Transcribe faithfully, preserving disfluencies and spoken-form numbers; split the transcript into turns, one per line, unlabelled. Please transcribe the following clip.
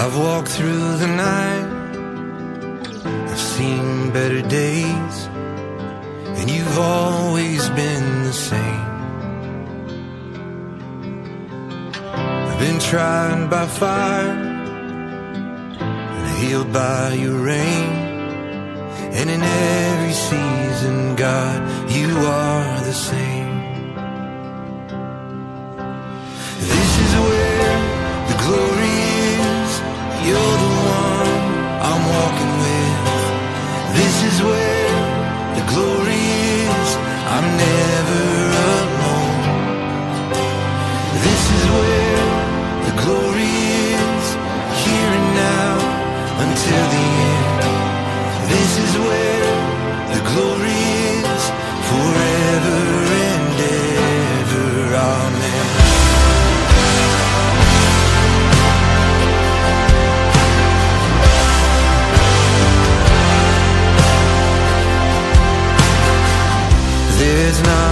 I've walked through the night, I've seen better days, and you've always been the same. I've been tried by fire and healed by your rain, and in every season, God, you are the same. This is where the glory is. You're the one I'm walking with. This is where the glory is. I'm never alone. This is where the glory is, here and now until the end. This is where the glory is, forever and ever. Amen. There's not